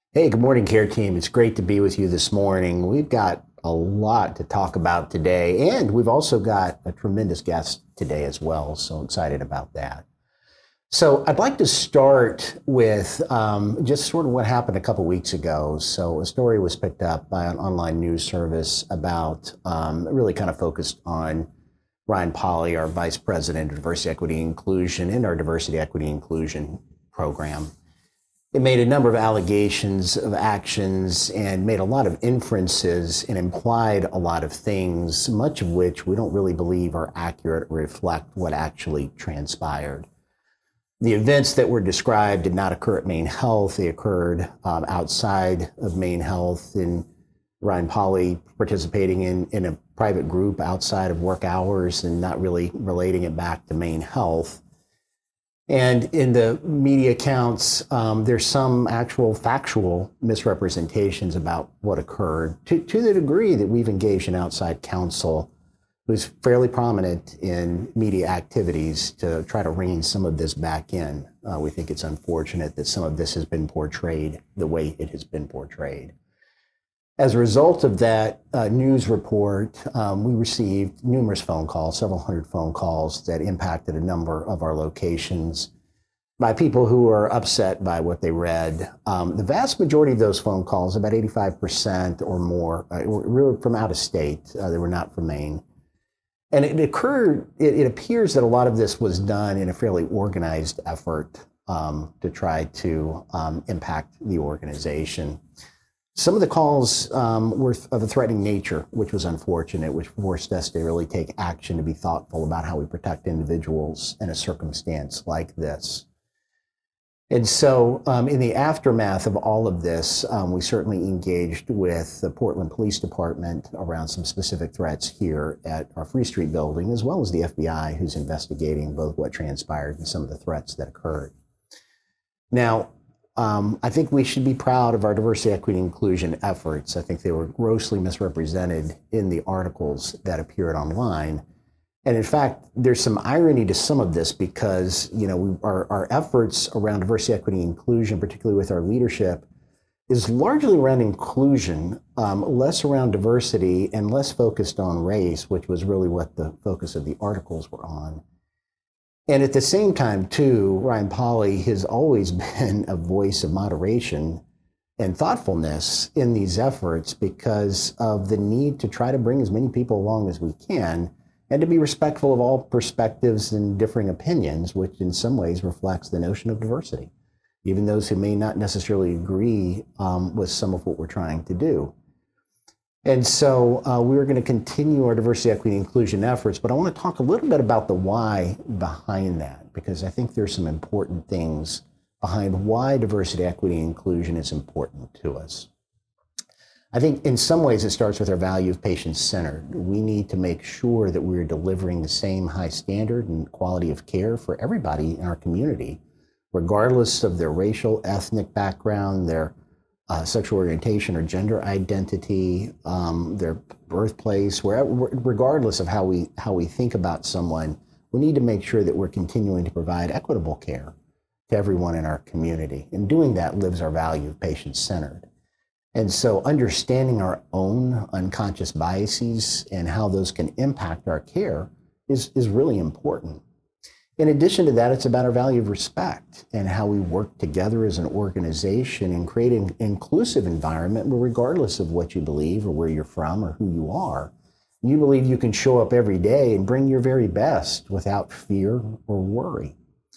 Hey, good morning, Care Team. It's great to be with you this morning. We've got a lot to talk about today, and we've also got a tremendous guest today as well. So excited about that. So I'd like to start with just sort of what happened a couple weeks ago. So a story was picked up by an online news service about really kind of focused on Ryan Polly, our Vice President of Diversity, Equity, Inclusion in our Diversity, Equity, Inclusion program. It made a number of allegations of actions and made a lot of inferences and implied a lot of things, much of which we don't really believe are accurate or reflect what actually transpired. The events that were described did not occur at Maine Health. They occurred outside of Maine Health, in Ryan Polly participating in a private group outside of work hours and not really relating it back to Maine Health. And in the media accounts, there's some actual factual misrepresentations about what occurred to the degree that we've engaged an outside counsel who's fairly prominent in media activities to try to rein some of this back in. We think it's unfortunate that some of this has been portrayed the way it has been portrayed. As a result of that news report, we received numerous phone calls, several hundred phone calls that impacted a number of our locations by people who were upset by what they read. The vast majority of those phone calls, about 85% or more, were from out of state. They were not from Maine. And it appears that a lot of this was done in a fairly organized effort to try to impact the organization. Some of the calls were of a threatening nature, which was unfortunate, which forced us to really take action to be thoughtful about how we protect individuals in a circumstance like this. And so in the aftermath of all of this, we certainly engaged with the Portland Police Department around some specific threats here at our Free Street building, as well as the FBI, who's investigating both what transpired and some of the threats that occurred. Now, I think we should be proud of our diversity, equity, inclusion efforts. I think they were grossly misrepresented in the articles that appeared online. And in fact, there's some irony to some of this because, our efforts around diversity, equity, inclusion, particularly with our leadership, is largely around inclusion, less around diversity and less focused on race, which was really what the focus of the articles were on. And at the same time, too, Ryan Polly has always been a voice of moderation and thoughtfulness in these efforts because of the need to try to bring as many people along as we can and to be respectful of all perspectives and differing opinions, which in some ways reflects the notion of diversity, even those who may not necessarily agree with some of what we're trying to do. And so we're going to continue our diversity, equity, inclusion efforts, but I want to talk a little bit about the why behind that, because I think there's some important things behind why diversity, equity, inclusion is important to us. I think in some ways it starts with our value of patient-centered. We need to make sure that we're delivering the same high standard and quality of care for everybody in our community, regardless of their racial, ethnic background, their sexual orientation or gender identity, their birthplace, regardless of how we think about someone. We need to make sure that we're continuing to provide equitable care to everyone in our community. And doing that lives our value of patient-centered. And so understanding our own unconscious biases and how those can impact our care is really important. In addition to that, it's about our value of respect and how we work together as an organization and create an inclusive environment where, regardless of what you believe or where you're from or who you are, you believe you can show up every day and bring your very best without fear or worry.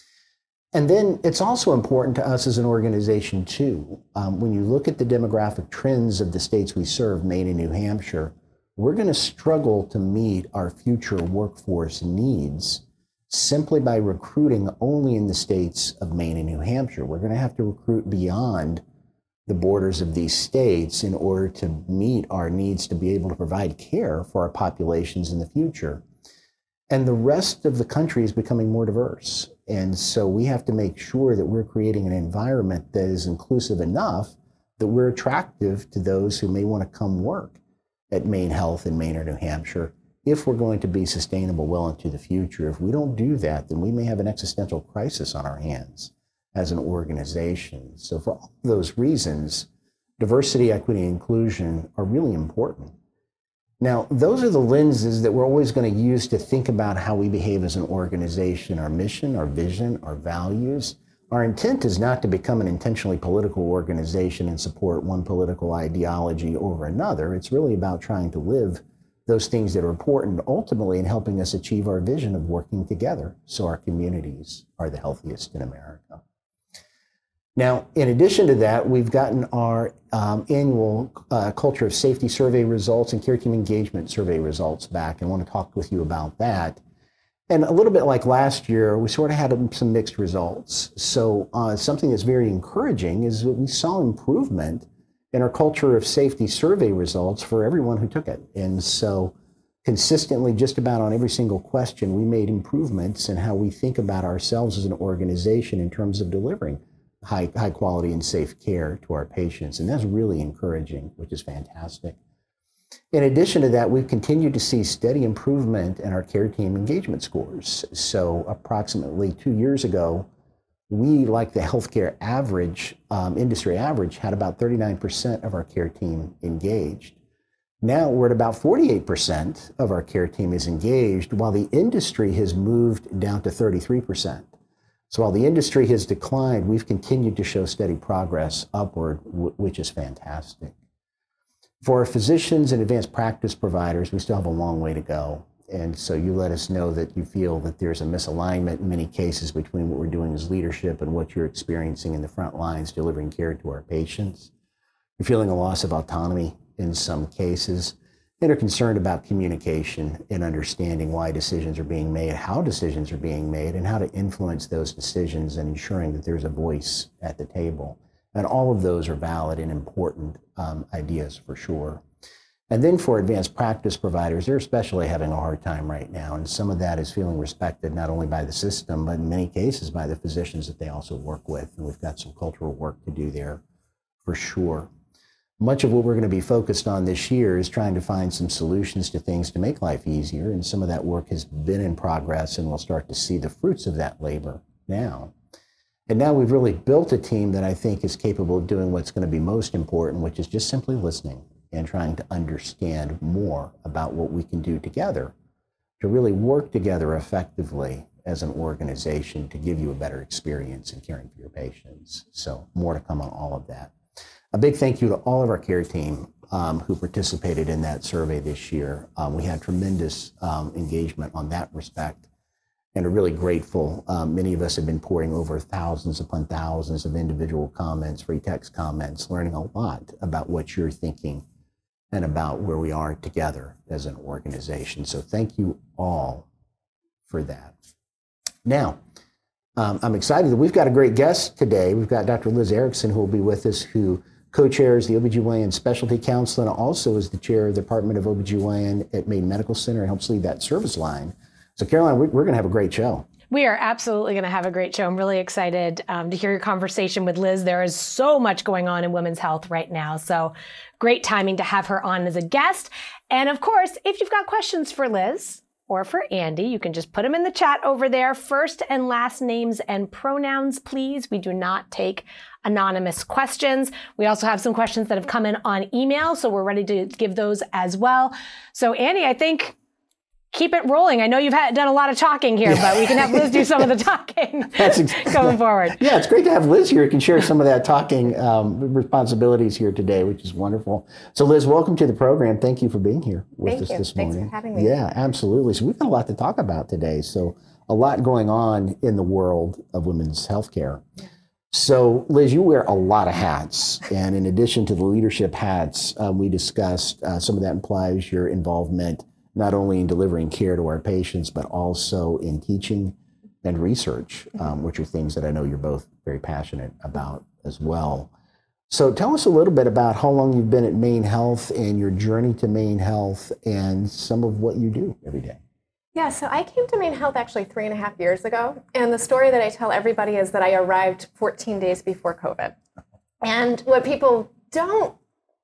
And then it's also important to us as an organization, too. When you look at the demographic trends of the states we serve, Maine and New Hampshire, we're going to struggle to meet our future workforce needs simply by recruiting only in the states of Maine and New Hampshire. We're going to have to recruit beyond the borders of these states in order to meet our needs to be able to provide care for our populations in the future. And the rest of the country is becoming more diverse. And so we have to make sure that we're creating an environment that is inclusive enough that we're attractive to those who may want to come work at Maine Health in Maine or New Hampshire if we're going to be sustainable well into the future. If we don't do that, then we may have an existential crisis on our hands as an organization. So for all those reasons, diversity, equity, and inclusion are really important. Now, those are the lenses that we're always going to use to think about how we behave as an organization, our mission, our vision, our values. Our intent is not to become an intentionally political organization and support one political ideology over another. It's really about trying to live those things that are important ultimately in helping us achieve our vision of working together so our communities are the healthiest in America. Now, in addition to that, we've gotten our annual Culture of Safety survey results and Care Team Engagement survey results back. I want to talk with you about that. And a little bit like last year, we sort of had some mixed results. So something that's very encouraging is that we saw improvement in our Culture of Safety survey results for everyone who took it. And so consistently, just about on every single question, we made improvements in how we think about ourselves as an organization in terms of delivering high quality and safe care to our patients. And that's really encouraging, which is fantastic. In addition to that, we've continued to see steady improvement in our care team engagement scores. So approximately 2 years ago, we, like the healthcare average, industry average, had about 39% of our care team engaged. Now we're at about 48% of our care team is engaged, while the industry has moved down to 33%. So while the industry has declined, we've continued to show steady progress upward, which is fantastic. For our physicians and advanced practice providers, we still have a long way to go. And so you let us know that you feel that there's a misalignment in many cases between what we're doing as leadership and what you're experiencing in the front lines delivering care to our patients. You're feeling a loss of autonomy in some cases, and are concerned about communication and understanding why decisions are being made, how decisions are being made, and how to influence those decisions and ensuring that there's a voice at the table. And all of those are valid and important ideas for sure. And then for advanced practice providers, they're especially having a hard time right now. And some of that is feeling respected not only by the system, but in many cases by the physicians that they also work with. And we've got some cultural work to do there for sure. Much of what we're going to be focused on this year is trying to find some solutions to things to make life easier. And some of that work has been in progress, and we'll start to see the fruits of that labor now. And now we've really built a team that I think is capable of doing what's going to be most important, which is just simply listening and trying to understand more about what we can do together to really work together effectively as an organization to give you a better experience in caring for your patients. So more to come on all of that. A big thank you to all of our care team who participated in that survey this year. We had tremendous engagement on that respect and are really grateful. Many of us have been pouring over thousands upon thousands of individual comments, free text comments, learning a lot about what you're thinking and about where we are together as an organization. So thank you all for that. Now, I'm excited that we've got a great guest today. We've got Dr. Liz Erickson, who will be with us, who co-chairs the OBGYN Specialty Council and also is the chair of the Department of OBGYN at Maine Medical Center and helps lead that service line. So Caroline, we're going to have a great show. We are absolutely going to have a great show. I'm really excited to hear your conversation with Liz. There is so much going on in women's health right now. So great timing to have her on as a guest. And of course, if you've got questions for Liz or for Andy, you can just put them in the chat over there. First and last names and pronouns, please. We do not take anonymous questions. We also have some questions that have come in on email, so we're ready to give those as well. So Andy, I think keep it rolling. I know you've done a lot of talking here, but we can have Liz do some of the talking going forward. Yeah, it's great to have Liz here who can share some of that talking responsibilities here today, which is wonderful. So Liz, welcome to the program. Thank you for being here with us this morning. Thanks for having me. Yeah, absolutely. So we've got a lot to talk about today. So a lot going on in the world of women's healthcare. Yeah. So Liz, you wear a lot of hats. And in addition to the leadership hats, we discussed some of that implies your involvement not only in delivering care to our patients, but also in teaching and research, which are things that I know you're both very passionate about as well. So tell us a little bit about how long you've been at Maine Health and your journey to Maine Health and some of what you do every day. Yeah, so I came to Maine Health actually 3.5 years ago. And the story that I tell everybody is that I arrived 14 days before COVID. And what people don't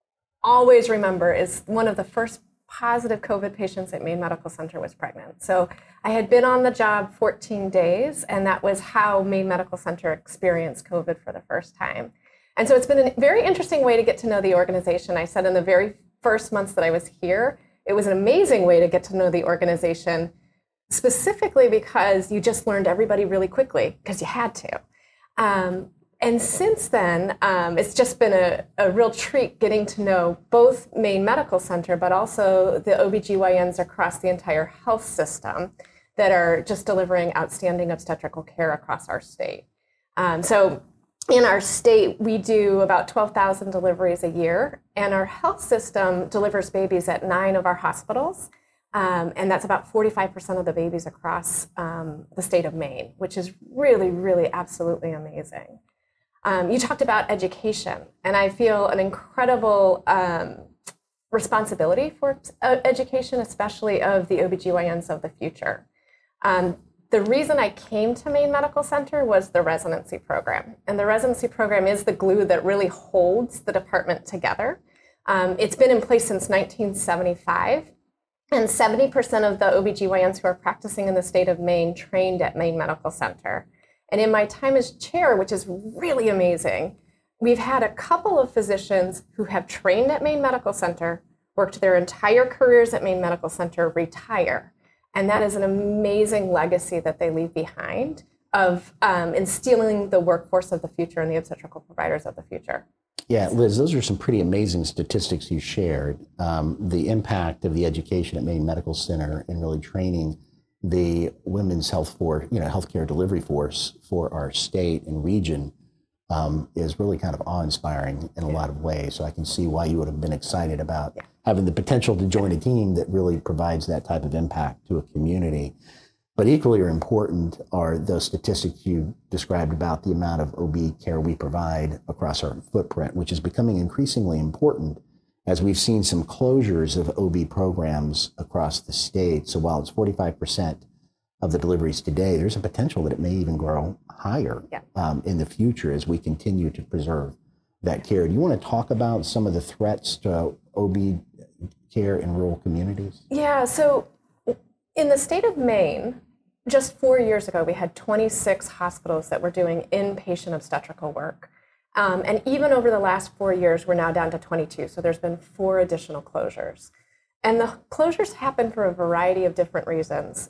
always remember is one of the first positive COVID patients at Maine Medical Center was pregnant. So I had been on the job 14 days, and that was how Maine Medical Center experienced COVID for the first time. And so it's been a very interesting way to get to know the organization. I said in the very first months that I was here, it was an amazing way to get to know the organization, specifically because you just learned everybody really quickly because you had to. And since then, it's just been a real treat getting to know both Maine Medical Center, but also the OBGYNs across the entire health system that are just delivering outstanding obstetrical care across our state. So in our state, we do about 12,000 deliveries a year, and our health system delivers babies at 9 of our hospitals. And that's about 45% of the babies across the state of Maine, which is really, really absolutely amazing. You talked about education, and I feel an incredible responsibility for education, especially of the OBGYNs of the future. The reason I came to Maine Medical Center was the residency program. And the residency program is the glue that really holds the department together. It's been in place since 1975. And 70% of the OBGYNs who are practicing in the state of Maine trained at Maine Medical Center. And in my time as chair, which is really amazing, we've had a couple of physicians who have trained at Maine Medical Center, worked their entire careers at Maine Medical Center, retire. And that is an amazing legacy that they leave behind of instilling the workforce of the future and the obstetrical providers of the future. Yeah, Liz, those are some pretty amazing statistics you shared. The impact of the education at Maine Medical Center in really training the women's healthcare delivery force for our state and region is really kind of awe-inspiring in a lot of ways. So I can see why you would have been excited about having the potential to join a team that really provides that type of impact to a community. But equally important are those statistics you described about the amount of OB care we provide across our footprint, which is becoming increasingly important as we've seen some closures of OB programs across the state. So while it's 45% of the deliveries today, there's a potential that it may even grow higher in the future as we continue to preserve that care. Do you want to talk about some of the threats to OB care in rural communities? Yeah, so in the state of Maine, just 4 years ago, we had 26 hospitals that were doing inpatient obstetrical work. And even over the last 4 years, we're now down to 22. So there's been 4 additional closures. And the closures happen for a variety of different reasons.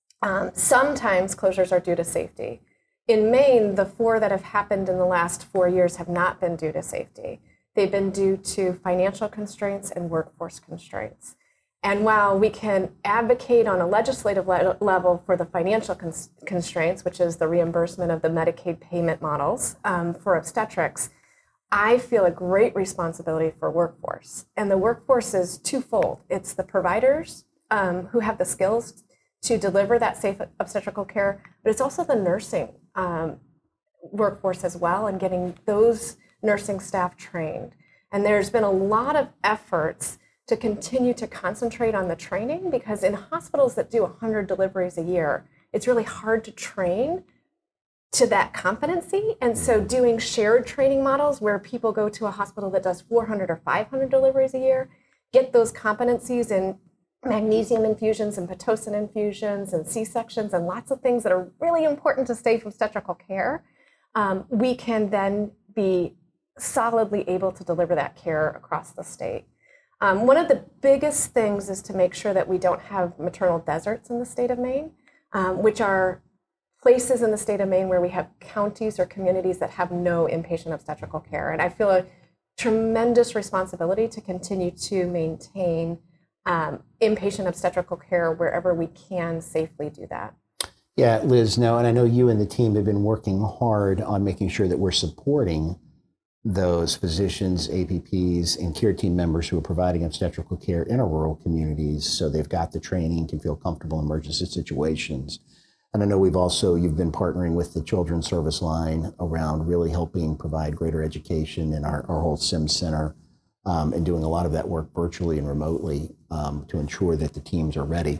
Sometimes closures are due to safety. In Maine, the 4 that have happened in the last 4 years have not been due to safety. They've been due to financial constraints and workforce constraints. And while we can advocate on a legislative level for the financial constraints, which is the reimbursement of the Medicaid payment models for obstetrics, I feel a great responsibility for workforce. And the workforce is twofold. It's the providers who have the skills to deliver that safe obstetrical care, but it's also the nursing workforce as well, and getting those nursing staff trained. And there's been a lot of efforts to continue to concentrate on the training, because in hospitals that do 100 deliveries a year, it's really hard to train to that competency. And so doing shared training models where people go to a hospital that does 400 or 500 deliveries a year, get those competencies in magnesium infusions and Pitocin infusions and C-sections and lots of things that are really important to safe obstetrical care, we can then be solidly able to deliver that care across the state. One of the biggest things is to make sure that we don't have maternal deserts in the state of Maine, which are places in the state of Maine where we have counties or communities that have no inpatient obstetrical care. And I feel a tremendous responsibility to continue to maintain inpatient obstetrical care wherever we can safely do that. Yeah, Liz, now, and I know you and the team have been working hard on making sure that we're supporting those physicians, APPs, and care team members who are providing obstetrical care in our rural communities, so they've got the training, can feel comfortable in emergency situations. And I know you've been partnering with the Children's Service Line around really helping provide greater education in our whole SIM center, and doing a lot of that work virtually and remotely to ensure that the teams are ready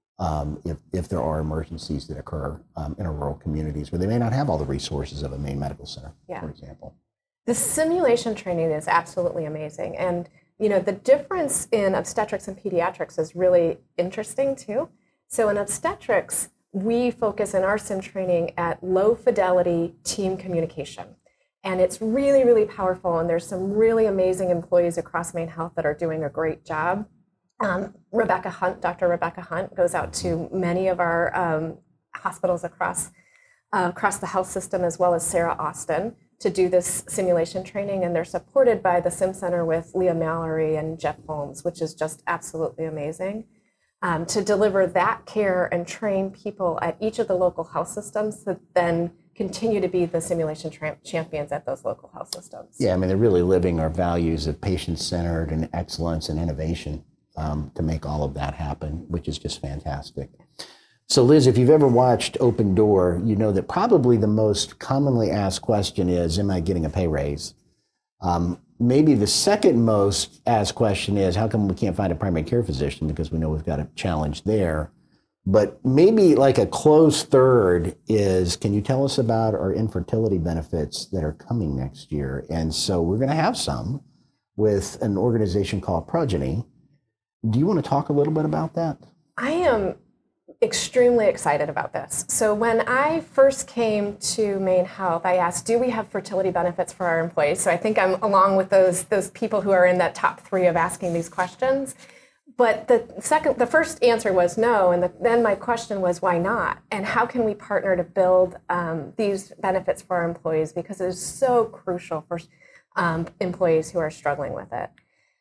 if there are emergencies that occur in our rural communities where they may not have all the resources of a Maine Medical Center, for example. The simulation training is absolutely amazing. And, the difference in obstetrics and pediatrics is really interesting too. So in obstetrics, we focus in our sim training at low fidelity team communication. And it's really, really powerful. And there's some really amazing employees across Maine Health that are doing a great job. Rebecca Hunt, Dr. Rebecca Hunt, goes out to many of our hospitals across the health system, as well as Sarah Austin, to do this simulation training. And they're supported by the Sim Center with Leah Mallory and Jeff Holmes, which is just absolutely amazing. To deliver that care and train people at each of the local health systems that then continue to be the simulation champions at those local health systems. Yeah, I mean, they're really living our values of patient-centered and excellence and innovation to make all of that happen, which is just fantastic. So Liz, if you've ever watched Open Door, you know that probably the most commonly asked question is, am I getting a pay raise? Maybe the second most asked question is, how come we can't find a primary care physician? Because we know we've got a challenge there. But maybe like a close third is, can you tell us about our infertility benefits that are coming next year? And so we're going to have some with an organization called Progeny. Do you want to talk a little bit about that? I am extremely excited about this. So when I first came to Maine Health, I asked, do we have fertility benefits for our employees? So I think I'm along with those people who are in that top 3 of asking these questions. But the first answer was no, and then my question was, why not? And how can we partner to build these benefits for our employees? Because it is so crucial for employees who are struggling with it.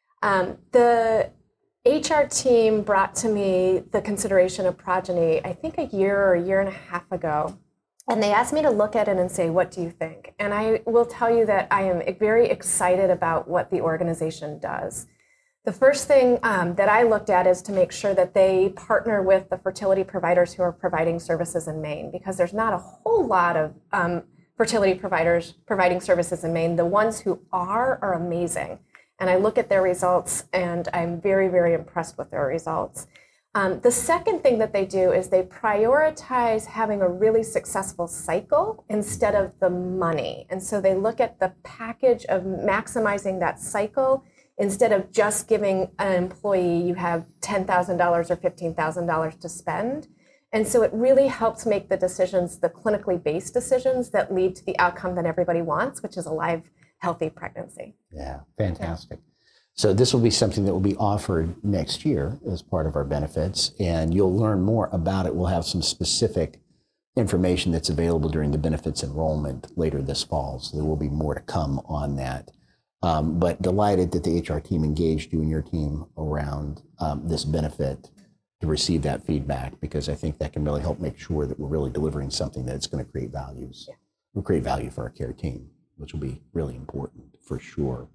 The HR team brought to me the consideration of Progeny, I think a year or a year and a half ago. And they asked me to look at it and say, what do you think? And I will tell you that I am very excited about what the organization does. The first thing that I looked at is to make sure that they partner with the fertility providers who are providing services in Maine, because there's not a whole lot of fertility providers providing services in Maine. The ones who are amazing. And I look at their results, and I'm very, very impressed with their results. The second thing that they do is they prioritize having a really successful cycle instead of the money. And so they look at the package of maximizing that cycle instead of just giving an employee, you have $10,000 or $15,000 to spend. And so it really helps make the decisions, the clinically based decisions that lead to the outcome that everybody wants, which is a live, healthy pregnancy. Yeah, fantastic. So this will be something that will be offered next year as part of our benefits, and you'll learn more about it. We'll have some specific information that's available during the benefits enrollment later this fall, so there will be more to come on that. But delighted that the HR team engaged you and your team around this benefit to receive that feedback, because I think that can really help make sure that we're really delivering something that's going to create values. Yeah. Will create value for our care team, which will be really important for sure.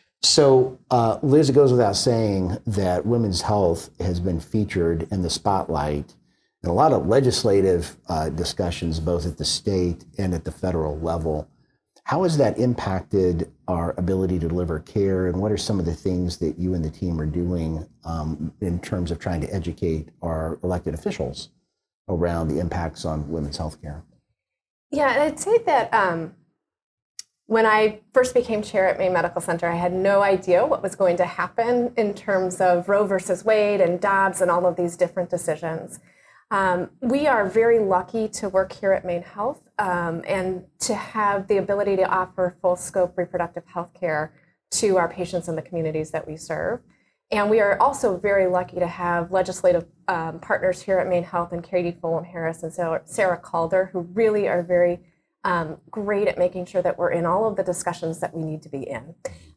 So, Liz, it goes without saying that women's health has been featured in the spotlight in a lot of legislative discussions, both at the state and at the federal level. How has that impacted our ability to deliver care, and what are some of the things that you and the team are doing in terms of trying to educate our elected officials around the impacts on women's health care? Yeah, I'd say that when I first became chair at Maine Medical Center, I had no idea what was going to happen in terms of Roe versus Wade and Dobbs and all of these different decisions. We are very lucky to work here at Maine Health and to have the ability to offer full scope reproductive health care to our patients in the communities that we serve. And we are also very lucky to have legislative partners here at Maine Health, and Katie Fulham Harris and Sarah Calder, who really are very great at making sure that we're in all of the discussions that we need to be in.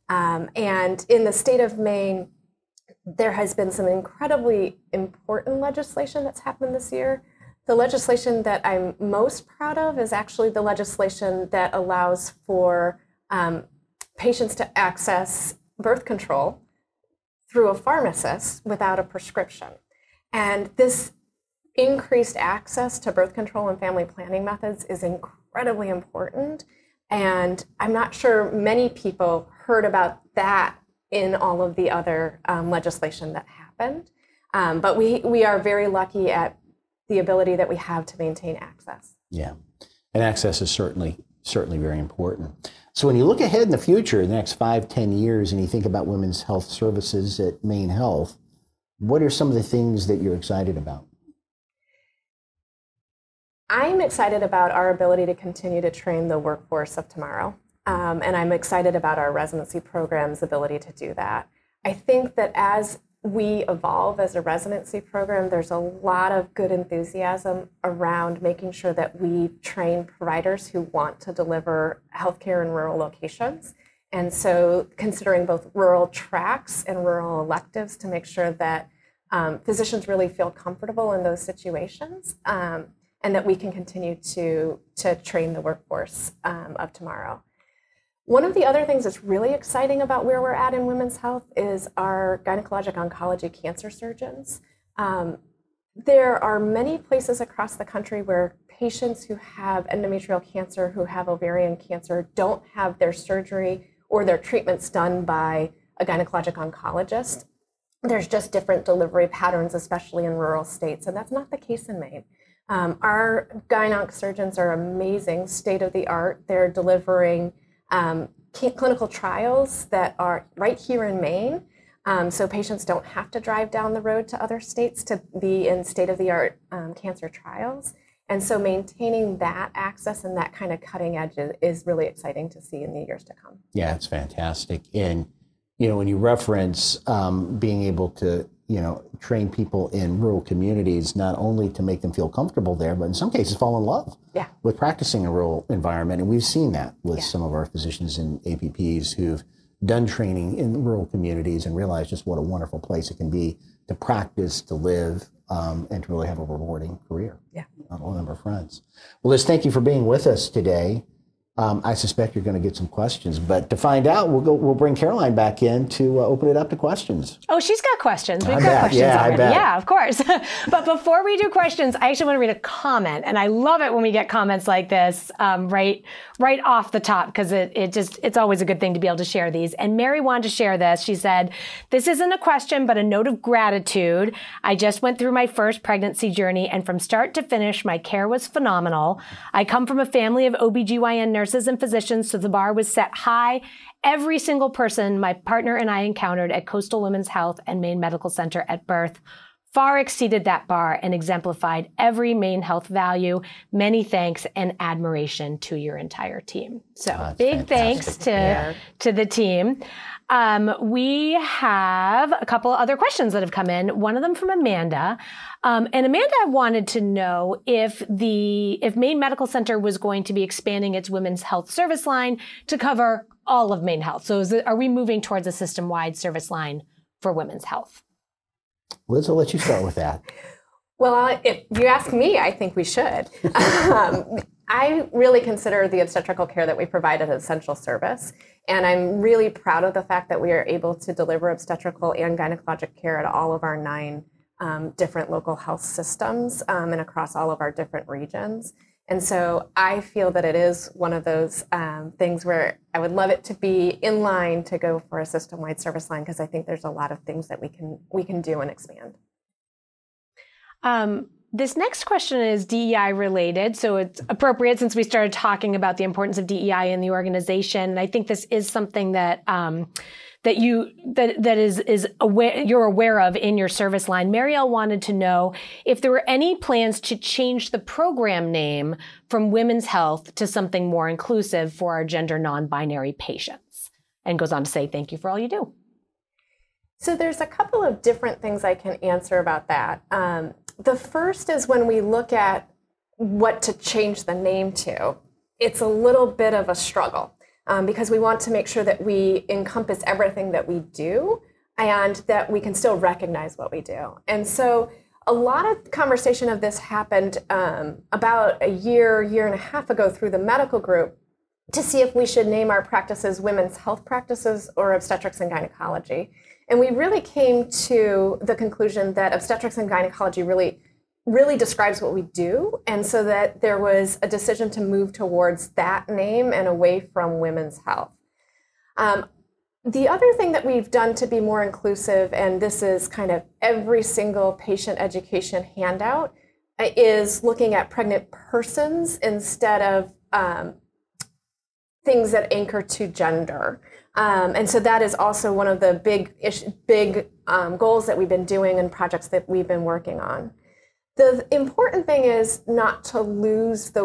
And in the state of Maine, there has been some incredibly important legislation that's happened this year. The legislation that I'm most proud of is actually the legislation that allows for patients to access birth control through a pharmacist without a prescription. And this increased access to birth control and family planning methods is incredibly important. And I'm not sure many people heard about that in all of the other legislation that happened. But we are very lucky at the ability that we have to maintain access. Yeah, and access is certainly very important. So when you look ahead in the future, the next 5-10 years, and you think about women's health services at Maine Health, what are some of the things that you're excited about? I'm excited about our ability to continue to train the workforce of tomorrow. And I'm excited about our residency program's ability to do that. I think that as we evolve as a residency program, there's a lot of good enthusiasm around making sure that we train providers who want to deliver healthcare in rural locations. And so considering both rural tracks and rural electives to make sure that physicians really feel comfortable in those situations, and that we can continue to train the workforce of tomorrow. One of the other things that's really exciting about where we're at in women's health is our gynecologic oncology cancer surgeons. There are many places across the country where patients who have endometrial cancer, who have ovarian cancer, don't have their surgery or their treatments done by a gynecologic oncologist. There's just different delivery patterns, especially in rural states, and that's not the case in Maine. Our gyn-onc surgeons are amazing, state-of-the-art. They're delivering clinical trials that are right here in Maine, so patients don't have to drive down the road to other states to be in state-of-the-art cancer trials. And so maintaining that access and that kind of cutting edge is really exciting to see in the years to come. Yeah, it's fantastic. And, when you reference being able to, train people in rural communities, not only to make them feel comfortable there, but in some cases fall in love with practicing in a rural environment. And we've seen that with some of our physicians and APPs who've done training in rural communities and realized just what a wonderful place it can be to practice, to live, and to really have a rewarding career on all number of fronts. Well, Liz, thank you for being with us today. I suspect you're going to get some questions, but to find out, we'll bring Caroline back in to open it up to questions. Oh, she's got questions. We've got questions already. Yeah, of course. But before we do questions, I actually want to read a comment, and I love it when we get comments like this right off the top, because it's always a good thing to be able to share these. And Mary wanted to share this. She said, "This isn't a question, but a note of gratitude. I just went through my first pregnancy journey, and from start to finish, my care was phenomenal. I come from a family of OBGYN nurses and physicians, so the bar was set high. Every single person my partner and I encountered at Coastal Women's Health and Maine Medical Center at birth far exceeded that bar and exemplified every Maine Health value. Many thanks and admiration to your entire team." So big thanks to the team. We have a couple other questions that have come in. One of them from Amanda. And Amanda wanted to know if Maine Medical Center was going to be expanding its women's health service line to cover all of Maine Health. So are we moving towards a system-wide service line for women's health? Liz, I'll let you start with that. Well, if you ask me, I think we should. I really consider the obstetrical care that we provide an essential service, and I'm really proud of the fact that we are able to deliver obstetrical and gynecologic care at all of our 9 different local health systems and across all of our different regions. And so I feel that it is one of those things where I would love it to be in line to go for a system-wide service line, because I think there's a lot of things that we can do and expand. This next question is DEI related, so it's appropriate since we started talking about the importance of DEI in the organization. And I think this is something that you're aware of in your service line. Marielle wanted to know if there were any plans to change the program name from Women's Health to something more inclusive for our gender non-binary patients, and goes on to say, "Thank you for all you do." So there's a couple of different things I can answer about that. The first is when we look at what to change the name to, it's a little bit of a struggle because we want to make sure that we encompass everything that we do and that we can still recognize what we do. And so a lot of conversation of this happened about a year and a half ago through the medical group to see if we should name our practices women's health practices or obstetrics and gynecology. And we really came to the conclusion that obstetrics and gynecology really describes what we do. And so that there was a decision to move towards that name and away from women's health. The other thing that we've done to be more inclusive, and this is kind of every single patient education handout, is looking at pregnant persons instead of things that anchor to gender. And so that is also one of the big goals that we've been doing and projects that we've been working on. The important thing is not to lose the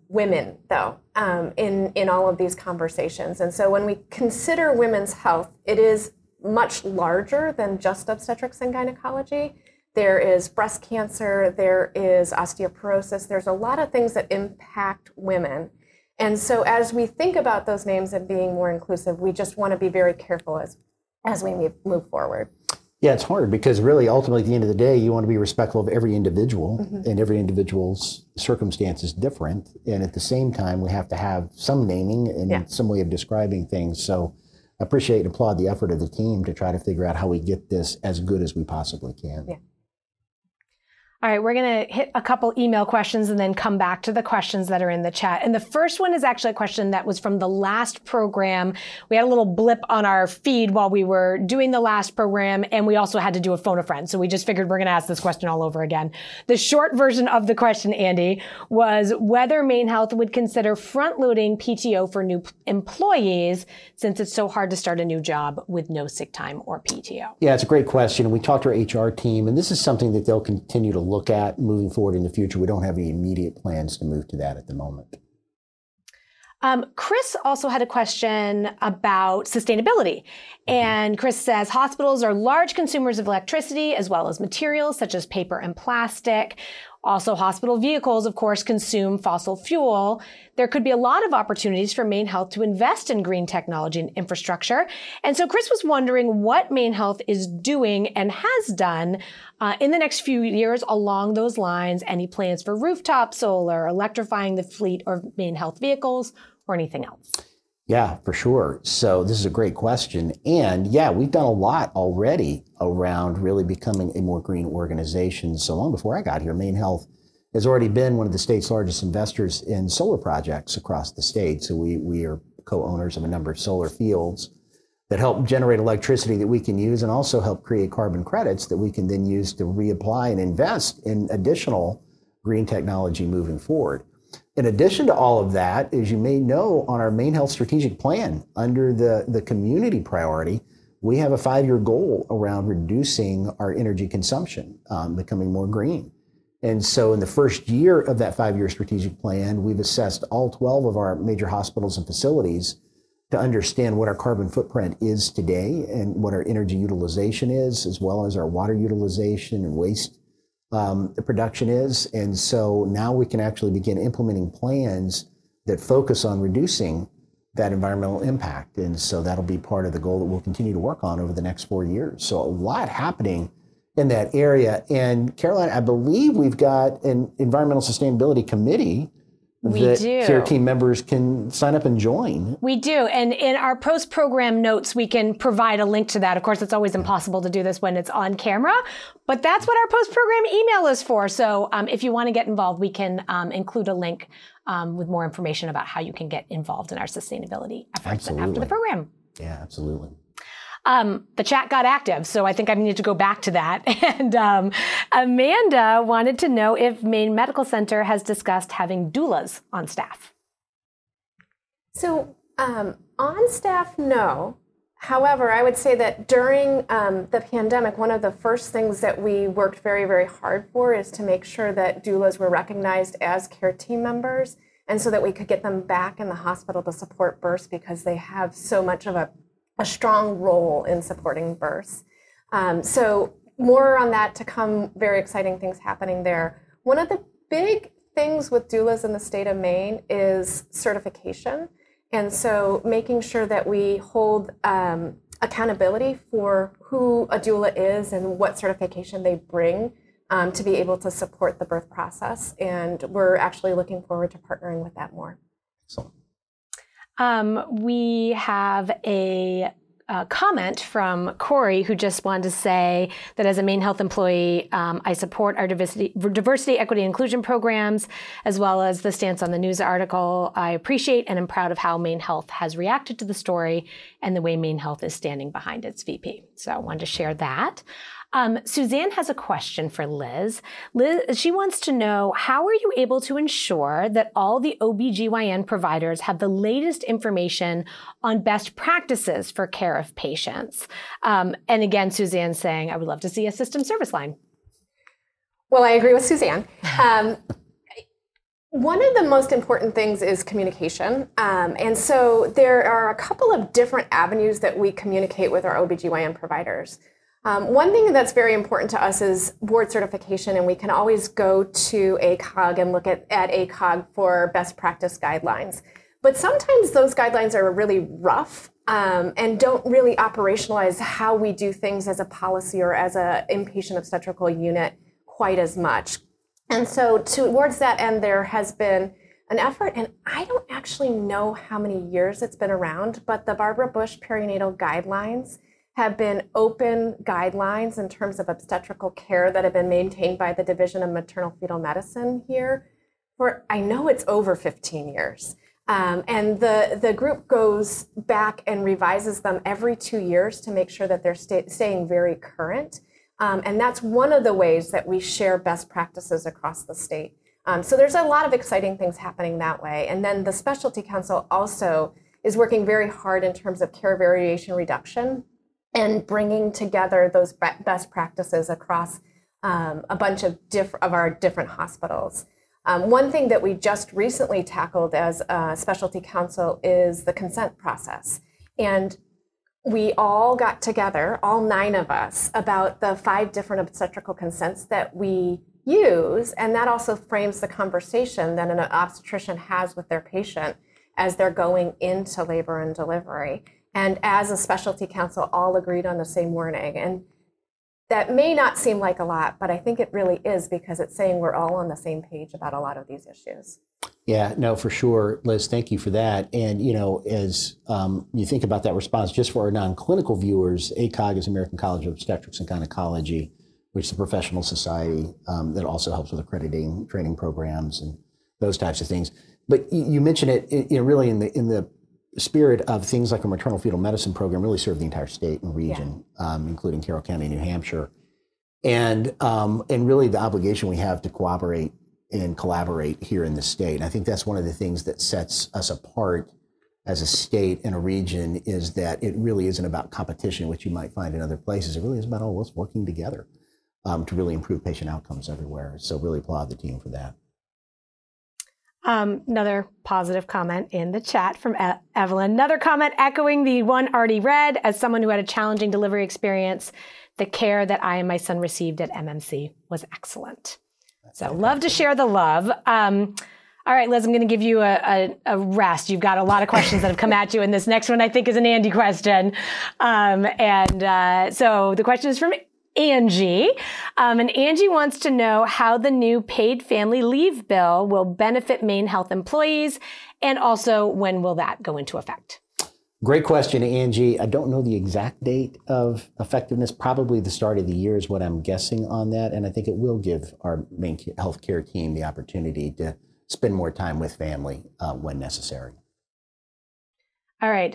women, though, in all of these conversations. And so when we consider women's health, it is much larger than just obstetrics and gynecology. There is breast cancer, there is osteoporosis, there's a lot of things that impact women. And so as we think about those names and being more inclusive, we just want to be very careful as we move forward. Yeah, it's hard because really, ultimately, at the end of the day, you want to be respectful of every individual, and every individual's circumstance is different. And at the same time, we have to have some naming and some way of describing things. So I appreciate and applaud the effort of the team to try to figure out how we get this as good as we possibly can. Yeah. All right, we're going to hit a couple email questions and then come back to the questions that are in the chat. And the first one is actually a question that was from the last program. We had a little blip on our feed while we were doing the last program, and we also had to do a phone a friend. So we just figured we're going to ask this question all over again. The short version of the question, Andy, was whether Maine Health would consider front-loading PTO for new employees since it's so hard to start a new job with no sick time or PTO. Yeah, it's a great question. We talked to our HR team, and this is something that they'll continue to look at moving forward in the future. We don't have any immediate plans to move to that at the moment. Chris also had a question about sustainability. And Chris says, hospitals are large consumers of electricity as well as materials such as paper and plastic. Also, hospital vehicles, of course, consume fossil fuel. There could be a lot of opportunities for Maine Health to invest in green technology and infrastructure. And so Chris was wondering what Maine Health is doing and has done in the next few years along those lines. Any plans for rooftop solar, electrifying the fleet of Maine Health vehicles, or anything else? Yeah, for sure. So this is a great question. And yeah, we've done a lot already around really becoming a more green organization. So long before I got here, Maine Health has already been one of the state's largest investors in solar projects across the state. So we are co-owners of a number of solar fields that help generate electricity that we can use and also help create carbon credits that we can then use to reapply and invest in additional green technology moving forward. In addition to all of that, as you may know, on our Maine Health strategic plan, under the community priority, we have a 5-year goal around reducing our energy consumption, becoming more green. And so in the first year of that 5-year strategic plan, we've assessed all 12 of our major hospitals and facilities to understand what our carbon footprint is today and what our energy utilization is, as well as our water utilization and waste the production is. And so now we can actually begin implementing plans that focus on reducing that environmental impact. And so that'll be part of the goal that we'll continue to work on over the next 4 years. So a lot happening in that area. And Caroline, I believe we've got an environmental sustainability committee that CARE team members can sign up and join. We do. And in our post-program notes, we can provide a link to that. Of course, it's always impossible to do this when it's on camera, but that's what our post-program email is for. So if you want to get involved, we can include a link with more information about how you can get involved in our sustainability efforts after the program. Yeah, absolutely. The chat got active, so I think I need to go back to that. And Amanda wanted to know if Maine Medical Center has discussed having doulas on staff. So on staff, no. However, I would say that during the pandemic, one of the first things that we worked very, very hard for is to make sure that doulas were recognized as care team members, and so that we could get them back in the hospital to support births, because they have so much of a strong role in supporting births. So more on that to come, very exciting things happening there. One of the big things with doulas in the state of Maine is certification. And so making sure that we hold accountability for who a doula is and what certification they bring to be able to support the birth process. And we're actually looking forward to partnering with that more. So. We have a comment from Corey, who just wanted to say that as a Maine Health employee, I support our diversity, equity, and inclusion programs, as well as the Stance on the News article. I appreciate and am proud of how Maine Health has reacted to the story and the way Maine Health is standing behind its VP. So I wanted to share that. Suzanne has a question for Liz. Liz, she wants to know, how are you able to ensure that all the OBGYN providers have the latest information on best practices for care of patients? And again, Suzanne's saying, I would love to see a system service line. Well, I agree with Suzanne. One of the most important things is communication. And so there are a couple of different avenues that we communicate with our OBGYN providers. One thing that's very important to us is board certification, and we can always go to ACOG and look at ACOG for best practice guidelines. But sometimes those guidelines are really rough and don't really operationalize how we do things as a policy or as an inpatient obstetrical unit quite as much. And so towards that end, there has been an effort, and I don't actually know how many years it's been around, but the Barbara Bush perinatal guidelines have been open guidelines in terms of obstetrical care that have been maintained by the Division of Maternal Fetal Medicine here for, I know it's over 15 years. And the group goes back and revises them every 2 years to make sure that they're staying very current. And that's one of the ways that we share best practices across the state. So there's a lot of exciting things happening that way. And then the Specialty Council also is working very hard in terms of care variation reduction and bringing together those best practices across a bunch of our different hospitals. One thing that we just recently tackled as a Specialty Council is the consent process. And we all got together, all 9 of us, about the 5 different obstetrical consents that we use, and that also frames the conversation that an obstetrician has with their patient as they're going into labor and delivery. And as a Specialty Council, all agreed on the same wording. And that may not seem like a lot, but I think it really is, because it's saying we're all on the same page about a lot of these issues. Yeah, no, for sure, Liz, thank you for that. And, as you think about that response, just for our non-clinical viewers, ACOG is American College of Obstetrics and Gynecology, which is a professional society that also helps with accrediting training programs and those types of things. But you mentioned it, really in the spirit of things like a maternal fetal medicine program really serve the entire state and region, including Carroll County, New Hampshire. And really the obligation we have to cooperate and collaborate here in the state. And I think that's one of the things that sets us apart as a state and a region, is that it really isn't about competition, which you might find in other places. It really is about all of us working together to really improve patient outcomes everywhere. So really applaud the team for that. Another positive comment in the chat from Evelyn. Another comment echoing the one already read. As someone who had a challenging delivery experience, the care that I and my son received at MMC was excellent. So love to share the love. All right, Liz, I'm going to give you a rest. You've got a lot of questions that have come at you, and this next one I think is an Andy question. So the question is from Angie. And Angie wants to know how the new paid family leave bill will benefit Maine Health employees, and also when will that go into effect? Great question, Angie. I don't know the exact date of effectiveness. Probably the start of the year is what I'm guessing on that. And I think it will give our Maine healthcare team the opportunity to spend more time with family when necessary. All right.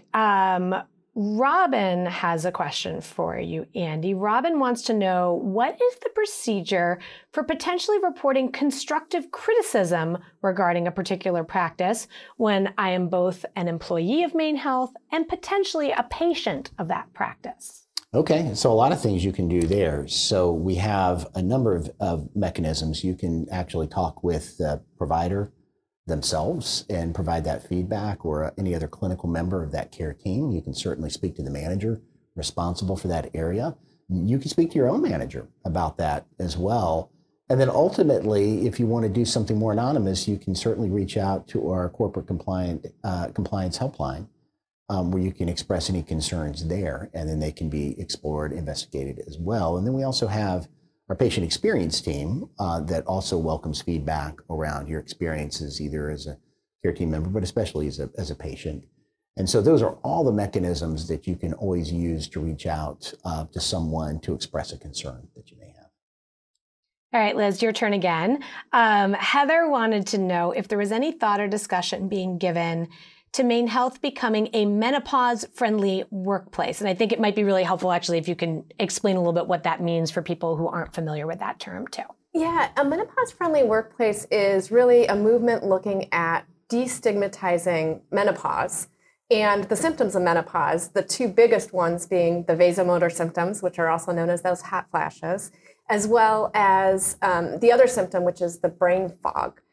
Robin has a question for you, Andy. Robin wants to know, what is the procedure for potentially reporting constructive criticism regarding a particular practice when I am both an employee of Maine Health and potentially a patient of that practice? Okay, so a lot of things you can do there. So we have a number of mechanisms. You can actually talk with the provider themselves and provide that feedback, or any other clinical member of that care team. You can certainly speak to the manager responsible for that area. You can speak to your own manager about that as well. And then ultimately, if you want to do something more anonymous, you can certainly reach out to our corporate compliance helpline, where you can express any concerns there, and then they can be explored, investigated as well. And then we also have our patient experience team that also welcomes feedback around your experiences, either as a care team member, but especially as a patient. And so those are all the mechanisms that you can always use to reach out to someone to express a concern that you may have. All right, Liz, your turn again. Heather wanted to know if there was any thought or discussion being given to Maine Health becoming a menopause-friendly workplace. And I think it might be really helpful, actually, if you can explain a little bit what that means for people who aren't familiar with that term, too. Yeah, a menopause-friendly workplace is really a movement looking at destigmatizing menopause and the symptoms of menopause, the 2 biggest ones being the vasomotor symptoms, which are also known as those hot flashes, as well as the other symptom, which is the brain fog.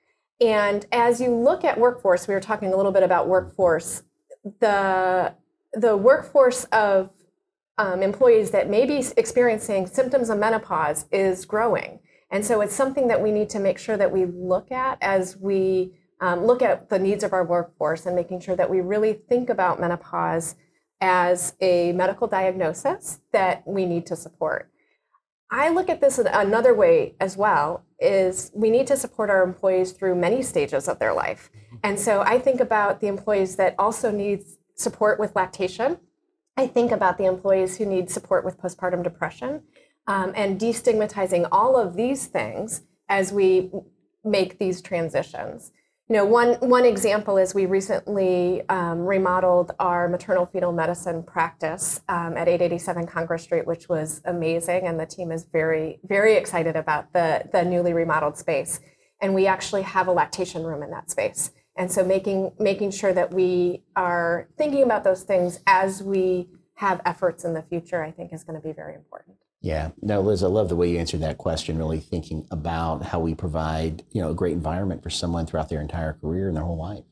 And as you look at workforce, we were talking a little bit about workforce, the workforce of employees that may be experiencing symptoms of menopause is growing. And so it's something that we need to make sure that we look at as we look at the needs of our workforce, and making sure that we really think about menopause as a medical diagnosis that we need to support. I look at this in another way as well, is we need to support our employees through many stages of their life. And so I think about the employees that also need support with lactation. I think about the employees who need support with postpartum depression, and destigmatizing all of these things as we make these transitions. You know, one example is we recently remodeled our maternal fetal medicine practice at 887 Congress Street, which was amazing, and the team is very, very excited about the newly remodeled space. And we actually have a lactation room in that space. And so making sure that we are thinking about those things as we have efforts in the future, I think is going to be very important. Yeah. No, Liz, I love the way you answered that question, really thinking about how we provide, a great environment for someone throughout their entire career and their whole life.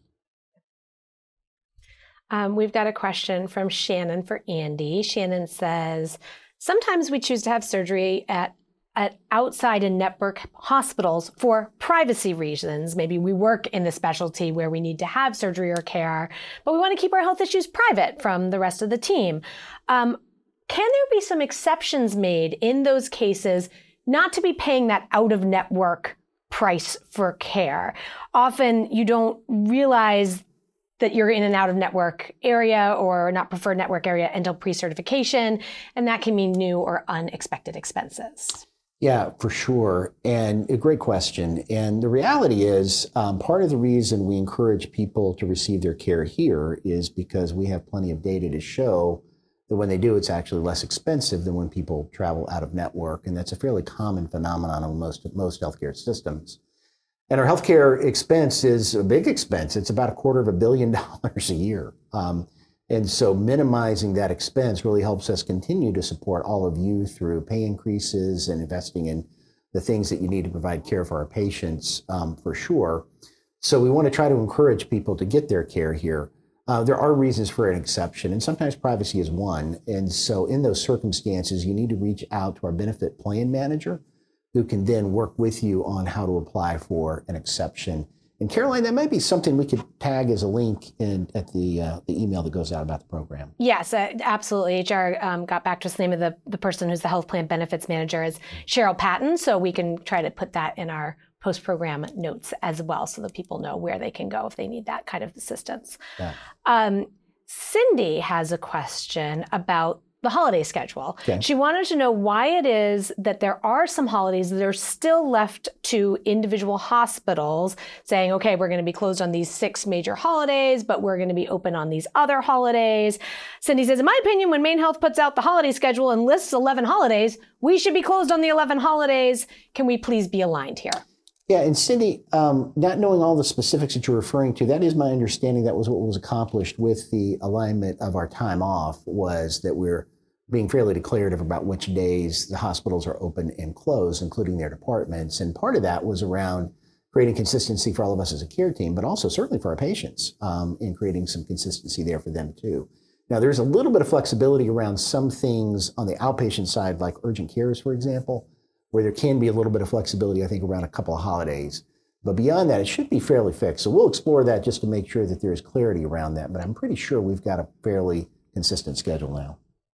We've got a question from Shannon for Andy. Shannon says, sometimes we choose to have surgery at outside in-network hospitals for privacy reasons. Maybe we work in the specialty where we need to have surgery or care, but we want to keep our health issues private from the rest of the team. Can there be some exceptions made in those cases not to be paying that out-of-network price for care? Often you don't realize that you're in an out-of-network area or not preferred network area until pre-certification, and that can mean new or unexpected expenses. Yeah, for sure. And a great question. And the reality is, part of the reason we encourage people to receive their care here is because we have plenty of data to show that when they do, it's actually less expensive than when people travel out of network. And that's a fairly common phenomenon in most healthcare systems. And our healthcare expense is a big expense. It's about $250 million a year. And so minimizing that expense really helps us continue to support all of you through pay increases and investing in the things that you need to provide care for our patients, for sure. So we want to try to encourage people to get their care here. There are reasons for an exception, and sometimes privacy is one. And so in those circumstances, you need to reach out to our benefit plan manager, who can then work with you on how to apply for an exception. And Caroline, that might be something we could tag as a link at the email that goes out about the program. Yes, absolutely. HR got back to us. The name of the person who's the health plan benefits manager is Cheryl Patton. So we can try to put that in our post-program notes as well, so that people know where they can go if they need that kind of assistance. Yeah. Cindy has a question about the holiday schedule. Okay. She wanted to know why it is that there are some holidays that are still left to individual hospitals saying, okay, we're going to be closed on these 6 major holidays, but we're going to be open on these other holidays. Cindy says, in my opinion, when Maine Health puts out the holiday schedule and lists 11 holidays, we should be closed on the 11 holidays. Can we please be aligned here? Yeah, and Cindy, not knowing all the specifics that you're referring to, that is my understanding. That was what was accomplished with the alignment of our time off, was that we're being fairly declarative about which days the hospitals are open and closed, including their departments. And part of that was around creating consistency for all of us as a care team, but also certainly for our patients, in creating some consistency there for them too. Now, there's a little bit of flexibility around some things on the outpatient side, like urgent cares, for example, where there can be a little bit of flexibility, I think, around a couple of holidays. But beyond that, it should be fairly fixed. So we'll explore that just to make sure that there is clarity around that. But I'm pretty sure we've got a fairly consistent schedule now.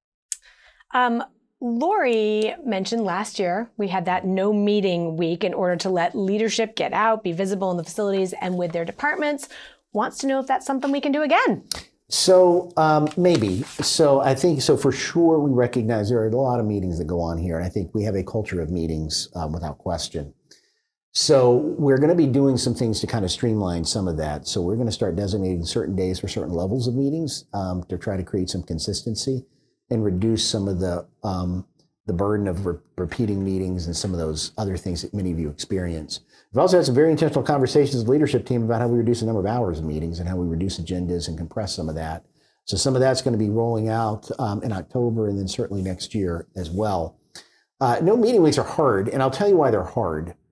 Lori mentioned last year we had that no meeting week in order to let leadership get out, be visible in the facilities and with their departments. Wants to know if that's something we can do again. So maybe. So I think, so for sure, we recognize there are a lot of meetings that go on here. And I think we have a culture of meetings without question. So we're going to be doing some things to kind of streamline some of that. So we're going to start designating certain days for certain levels of meetings to try to create some consistency and reduce some of the burden of repeating meetings and some of those other things that many of you experience. We've also had some very intentional conversations with the leadership team about how we reduce the number of hours of meetings and how we reduce agendas and compress some of that. So some of that's going to be rolling out in October and then certainly next year as well. No meeting weeks are hard, and I'll tell you why they're hard.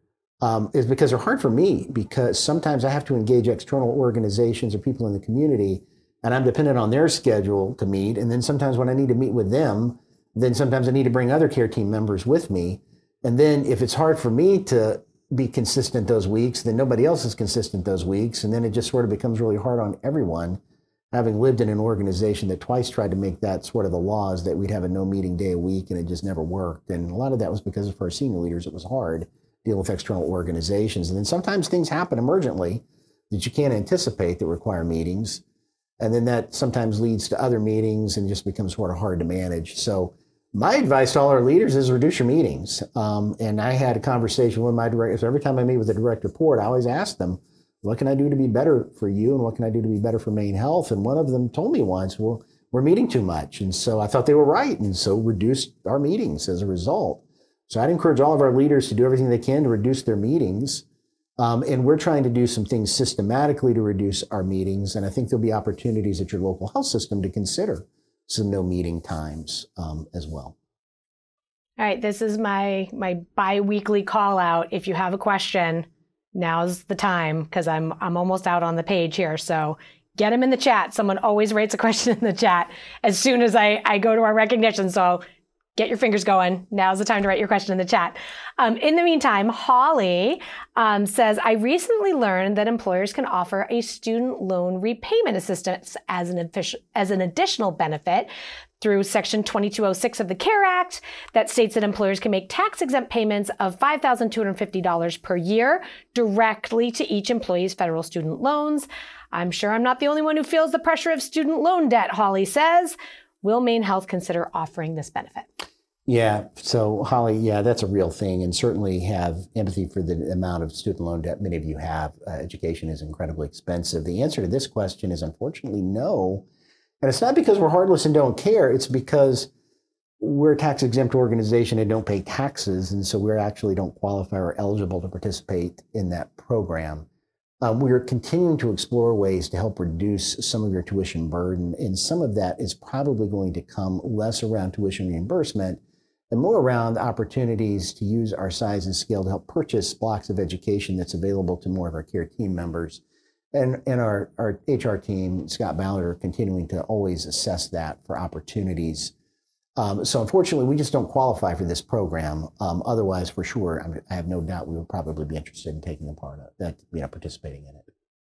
is because they're hard for me, because sometimes I have to engage external organizations or people in the community, and I'm dependent on their schedule to meet. And then sometimes when I need to meet with them, then sometimes I need to bring other care team members with me. And then if it's hard for me to be consistent those weeks, then nobody else is consistent those weeks. And then it just sort of becomes really hard on everyone. Having lived in an organization that twice tried to make that sort of the laws, that we'd have a no meeting day a week, and it just never worked. And a lot of that was because for our senior leaders, it was hard dealing with external organizations. And then sometimes things happen emergently that you can't anticipate that require meetings. And then that sometimes leads to other meetings and just becomes sort of hard to manage. So my advice to all our leaders is reduce your meetings. And I had a conversation with my director. So every time I meet with a direct report, I always ask them, what can I do to be better for you? And what can I do to be better for Maine Health? And one of them told me once, well, we're meeting too much. And so I thought they were right. And so reduced our meetings as a result. So I'd encourage all of our leaders to do everything they can to reduce their meetings. And we're trying to do some things systematically to reduce our meetings. And I think there'll be opportunities at your local health system to consider some no meeting times as well. All right, this is my bi-weekly call out. If you have a question, now's the time, because I'm almost out on the page here. So get them in the chat. Someone always writes a question in the chat as soon as I go to our recognition. So get your fingers going. Now's the time to write your question in the chat. In the meantime, Holly says, I recently learned that employers can offer a student loan repayment assistance as an additional benefit through Section 2206 of the CARE Act that states that employers can make tax-exempt payments of $5,250 per year directly to each employee's federal student loans. I'm sure I'm not the only one who feels the pressure of student loan debt, Holly says. Will Maine Health consider offering this benefit? Yeah. So Holly, yeah, that's a real thing, and certainly have empathy for the amount of student loan debt many of you have. Education is incredibly expensive. The answer to this question is unfortunately no. And it's not because we're heartless and don't care. It's because we're a tax exempt organization and don't pay taxes. And so we actually don't qualify or eligible to participate in that program. We are continuing to explore ways to help reduce some of your tuition burden. And some of that is probably going to come less around tuition reimbursement and more around opportunities to use our size and scale to help purchase blocks of education that's available to more of our care team members. And our HR team, Scott Ballard, are continuing to always assess that for opportunities. So unfortunately, we just don't qualify for this program. Otherwise, for sure, I have no doubt we would probably be interested in taking a part of that, participating in it.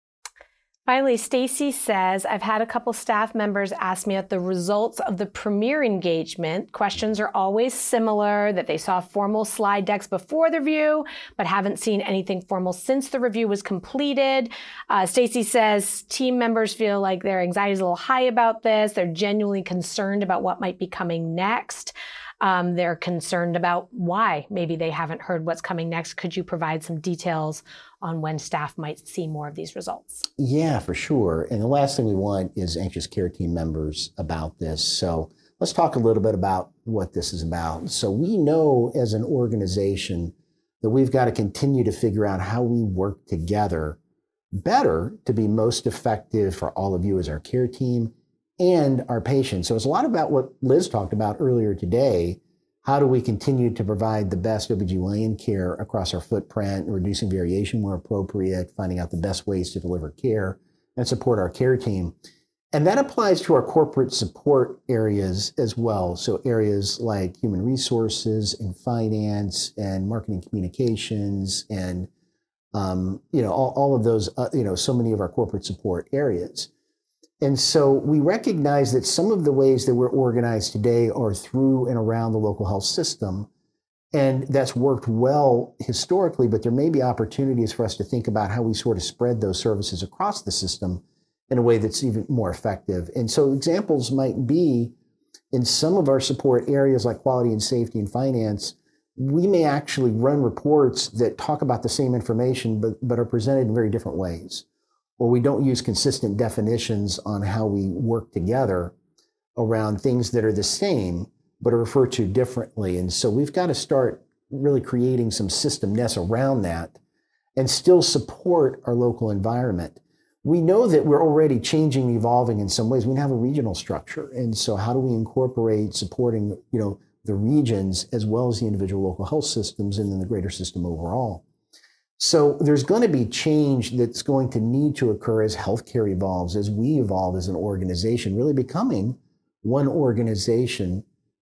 Finally, Stacy says, I've had a couple staff members ask me at the results of the Premier engagement. Questions are always similar, that they saw formal slide decks before the review, but haven't seen anything formal since the review was completed. Stacy says team members feel like their anxiety is a little high about this. They're genuinely concerned about what might be coming next. They're concerned about why maybe they haven't heard what's coming next. Could you provide some details on when staff might see more of these results? Yeah, for sure. And the last thing we want is anxious care team members about this. So let's talk a little bit about what this is about. So we know as an organization that we've got to continue to figure out how we work together better to be most effective for all of you as our care team and our patients. So it's a lot about what Liz talked about earlier today. How do we continue to provide the best OBGYN care across our footprint, reducing variation where appropriate, finding out the best ways to deliver care and support our care team. And that applies to our corporate support areas as well. So areas like human resources and finance and marketing communications and, all of those, so many of our corporate support areas. And so we recognize that some of the ways that we're organized today are through and around the local health system. And that's worked well historically, but there may be opportunities for us to think about how we sort of spread those services across the system in a way that's even more effective. And so examples might be in some of our support areas like quality and safety and finance, we may actually run reports that talk about the same information, but are presented in very different ways. Or we don't use consistent definitions on how we work together around things that are the same, but are referred to differently. And so we've got to start really creating some systemness around that and still support our local environment. We know that we're already changing, evolving in some ways. We have a regional structure. And so how do we incorporate supporting, the regions as well as the individual local health systems and then the greater system overall? So there's going to be change that's going to need to occur as healthcare evolves, as we evolve as an organization, really becoming one organization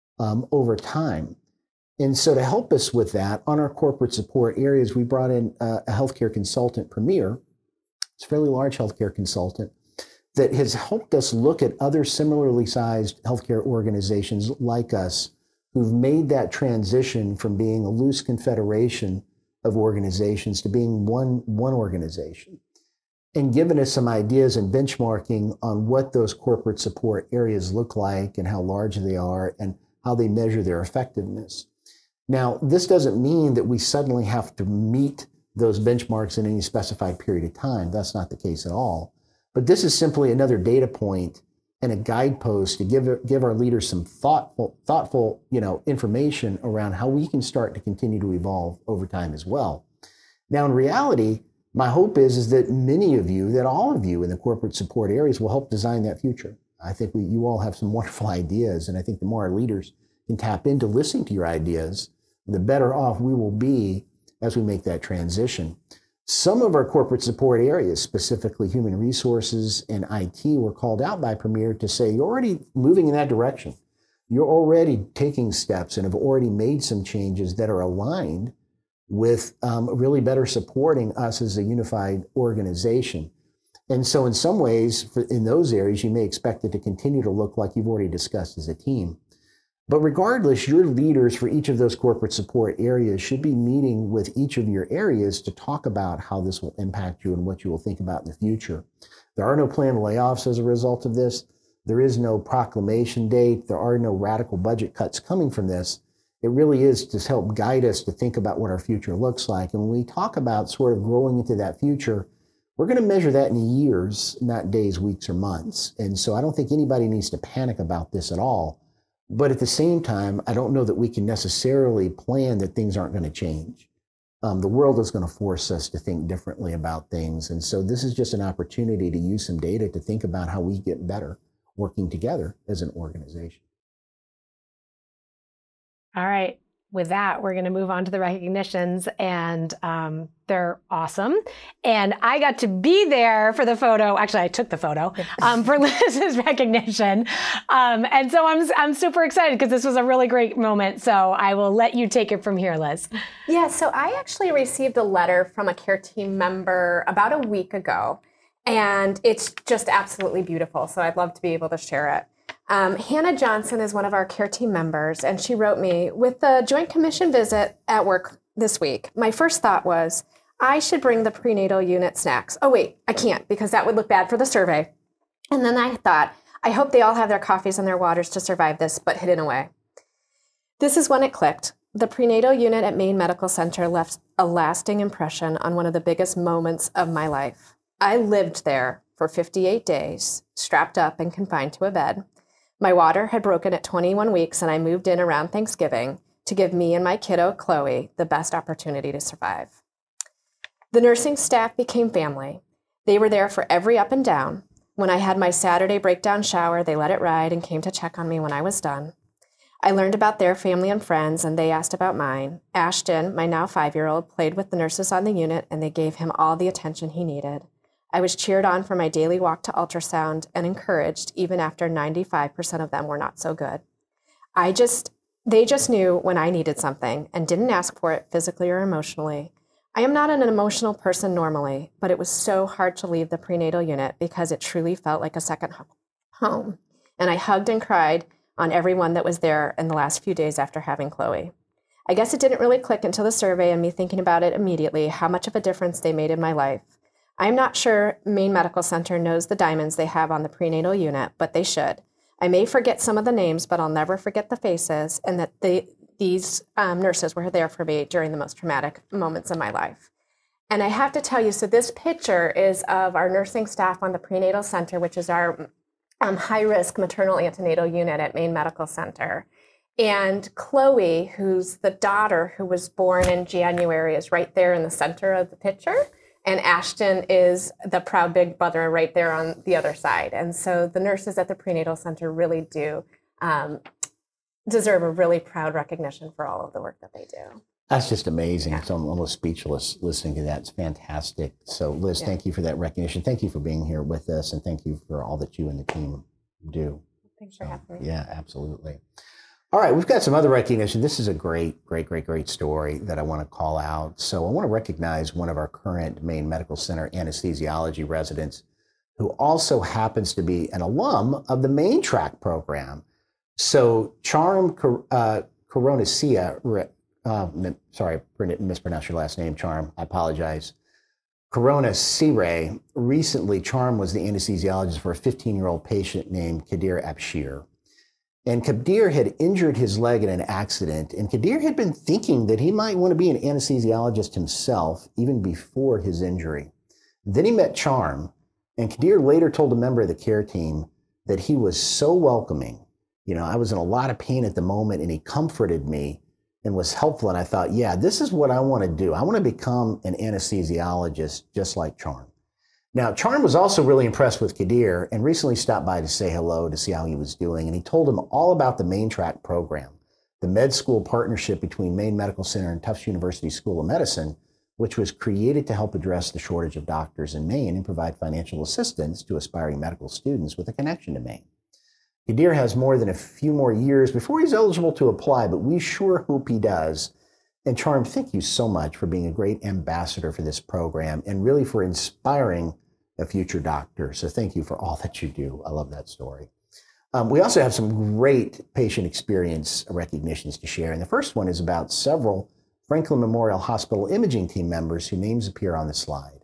over time. And so to help us with that, on our corporate support areas, we brought in a healthcare consultant, Premier. It's a fairly large healthcare consultant that has helped us look at other similarly sized healthcare organizations like us who've made that transition from being a loose confederation of organizations to being one organization, and given us some ideas and benchmarking on what those corporate support areas look like and how large they are and how they measure their effectiveness. Now, this doesn't mean that we suddenly have to meet those benchmarks in any specified period of time. That's not the case at all. But this is simply another data point and a guidepost to give our leaders some thoughtful, information around how we can start to continue to evolve over time as well. Now, in reality, my hope is that many of you, that all of you in the corporate support areas will help design that future. I think you all have some wonderful ideas, and I think the more our leaders can tap into listening to your ideas, the better off we will be as we make that transition. Some of our corporate support areas, specifically human resources and IT, were called out by Premier to say, you're already moving in that direction. You're already taking steps and have already made some changes that are aligned with really better supporting us as a unified organization. And so in some ways, in those areas, you may expect it to continue to look like you've already discussed as a team. But regardless, your leaders for each of those corporate support areas should be meeting with each of your areas to talk about how this will impact you and what you will think about in the future. There are no planned layoffs as a result of this. There is no proclamation date. There are no radical budget cuts coming from this. It really is to help guide us to think about what our future looks like. And when we talk about sort of growing into that future, we're going to measure that in years, not days, weeks, or months. And so I don't think anybody needs to panic about this at all. But at the same time, I don't know that we can necessarily plan that things aren't going to change. The world is going to force us to think differently about things. And so this is just an opportunity to use some data to think about how we get better working together as an organization. All right. With that, we're going to move on to the recognitions, and they're awesome. And I got to be there for the photo. Actually, I took the photo for Liz's recognition. And so I'm super excited because this was a really great moment. So I will let you take it from here, Liz. Yeah, so I actually received a letter from a care team member about a week ago, and it's just absolutely beautiful. So I'd love to be able to share it. Hannah Johnson is one of our care team members, and she wrote me, with the Joint Commission visit at work this week, my first thought was, I should bring the prenatal unit snacks. Oh, wait, I can't because that would look bad for the survey. And then I thought, I hope they all have their coffees and their waters to survive this, but hidden away. This is when it clicked. The prenatal unit at Maine Medical Center left a lasting impression on one of the biggest moments of my life. I lived there for 58 days, strapped up and confined to a bed. My water had broken at 21 weeks, and I moved in around Thanksgiving to give me and my kiddo, Chloe, the best opportunity to survive. The nursing staff became family. They were there for every up and down. When I had my Saturday breakdown shower, they let it ride and came to check on me when I was done. I learned about their family and friends, and they asked about mine. Ashton, my now 5-year-old, played with the nurses on the unit, and they gave him all the attention he needed. I was cheered on for my daily walk to ultrasound and encouraged even after 95% of them were not so good. They just knew when I needed something and didn't ask for it physically or emotionally. I am not an emotional person normally, but it was so hard to leave the prenatal unit because it truly felt like a second home. And I hugged and cried on everyone that was there in the last few days after having Chloe. I guess it didn't really click until the survey and me thinking about it immediately, how much of a difference they made in my life. I'm not sure Maine Medical Center knows the diamonds they have on the prenatal unit, but they should. I may forget some of the names, but I'll never forget the faces, and that these nurses were there for me during the most traumatic moments of my life. And I have to tell you, so this picture is of our nursing staff on the prenatal center, which is our high-risk maternal antenatal unit at Maine Medical Center. And Chloe, who's the daughter who was born in January, is right there in the center of the picture. And Ashton is the proud big brother right there on the other side. And so the nurses at the prenatal center really do deserve a really proud recognition for all of the work that they do. That's just amazing. Yeah. So I'm almost speechless listening to that. It's fantastic. So Liz, thank you for that recognition. Thank you for being here with us, and thank you for all that you and the team do. Thanks for having me. Yeah, absolutely. All right, we've got some other recognition. This is a great story that I want to call out. So I want to recognize one of our current Maine Medical Center anesthesiology residents who also happens to be an alum of the Maine Track program. So Charm Coronacia, sorry, I mispronounced your last name, Charm. I apologize. Corona Sire. Recently, Charm was the anesthesiologist for a 15-year-old patient named Kadir Abshir. And Kadir had injured his leg in an accident, and Kadir had been thinking that he might want to be an anesthesiologist himself even before his injury. Then he met Charm, and Kadir later told a member of the care team that he was so welcoming. You know, I was in a lot of pain at the moment, and he comforted me and was helpful. And I thought, yeah, this is what I want to do. I want to become an anesthesiologist just like Charm. Now, Charm was also really impressed with Kadir and recently stopped by to say hello to see how he was doing. And he told him all about the Maine Track program, the med school partnership between Maine Medical Center and Tufts University School of Medicine, which was created to help address the shortage of doctors in Maine and provide financial assistance to aspiring medical students with a connection to Maine. Kadir has more than a few more years before he's eligible to apply, but we sure hope he does. And Charm, thank you so much for being a great ambassador for this program and really for inspiring a future doctor. So thank you for all that you do. I love that story. We also have some great patient experience recognitions to share. And the first one is about several Franklin Memorial Hospital imaging team members whose names appear on the slide.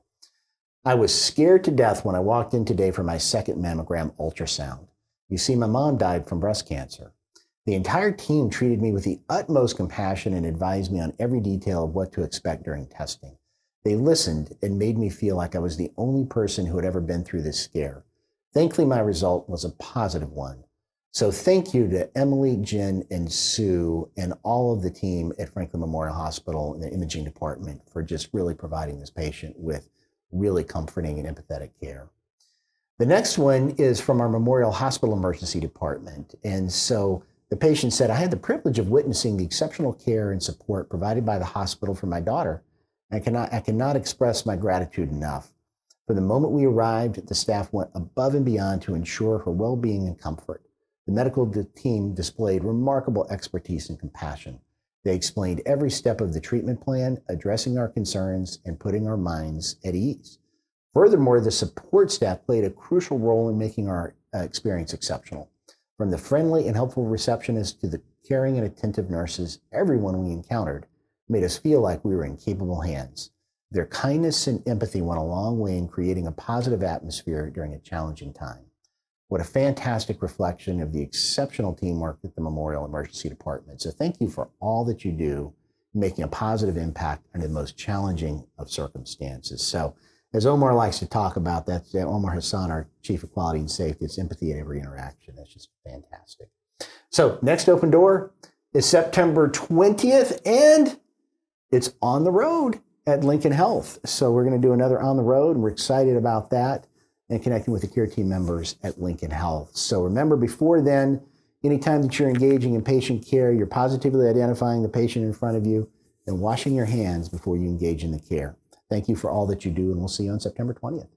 I was scared to death when I walked in today for my second mammogram ultrasound. You see, my mom died from breast cancer. The entire team treated me with the utmost compassion and advised me on every detail of what to expect during testing. They listened and made me feel like I was the only person who had ever been through this scare. Thankfully, my result was a positive one. So thank you to Emily, Jen, and Sue, and all of the team at Franklin Memorial Hospital and the imaging department for just really providing this patient with really comforting and empathetic care. The next one is from our Memorial Hospital Emergency Department. And so the patient said, I had the privilege of witnessing the exceptional care and support provided by the hospital for my daughter. I cannot express my gratitude enough. From the moment we arrived, the staff went above and beyond to ensure her well-being and comfort. The medical team displayed remarkable expertise and compassion. They explained every step of the treatment plan, addressing our concerns and putting our minds at ease. Furthermore, the support staff played a crucial role in making our experience exceptional. From the friendly and helpful receptionists to the caring and attentive nurses, everyone we encountered made us feel like we were in capable hands. Their kindness and empathy went a long way in creating a positive atmosphere during a challenging time. What a fantastic reflection of the exceptional teamwork at the Memorial Emergency Department. So thank you for all that you do, making a positive impact under the most challenging of circumstances. So as Omar likes to talk about, that's Omar Hassan, our Chief of Quality and Safety. It's empathy at every interaction. That's just fantastic. So next open door is September 20th, and it's on the road at Lincoln Health. So we're going to do another on the road, and we're excited about that and connecting with the care team members at Lincoln Health. So remember, before then, anytime that you're engaging in patient care, you're positively identifying the patient in front of you and washing your hands before you engage in the care. Thank you for all that you do, and we'll see you on September 20th.